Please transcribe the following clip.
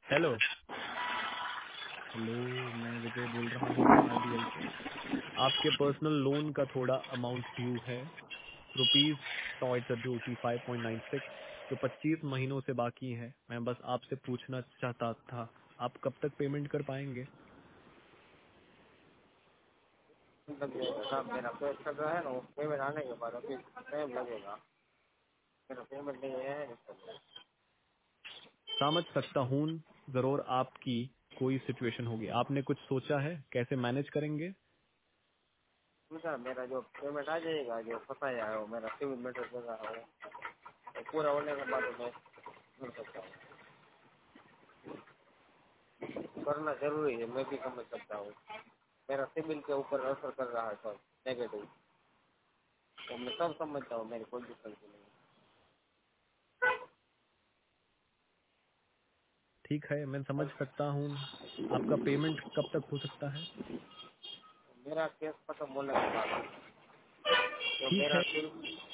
Hello. Hello. मैं विजय बोल रहा हूँ आरबीएल से। आपके पर्सनल लोन का थोड़ा अमाउंट ड्यू है, रुपीज सॉ इट्स ड्यू 5.96, जो 25 महीनों से बाकी है। मैं बस आपसे पूछना चाहता था, आप कब तक पेमेंट कर पाएंगे? लग जाएगा साहब। मेरा पेट कर रहा है ना, वो पेमेंट आने के बाद अभी टाइम लगेगा। मेरा पेमेंट नहीं है। समझ सकता हूँ, जरूर आपकी कोई सिचुएशन होगी। आपने कुछ सोचा है कैसे मैनेज करेंगे? पूछा मेरा जो पेमेंट आ जाएगा, जो फंसाया है वो मेरा सिविल मैटर कर रहा है, तो पूरा होने के बाद मैं कर सकता हूँ। करना जरूरी है, मैं भी समझ सकता हूँ। मेरा सिविल के ऊपर असर कर रहा है सब नेगेटिव, तो मैं सब समझता हूँ। मेरी कोई दिक्कत नहीं। ठीक है, मैं समझ सकता हूँ। आपका पेमेंट कब तक हो सकता है? मेरा केस खत्म होने के बाद, तो ठीक मेरा है।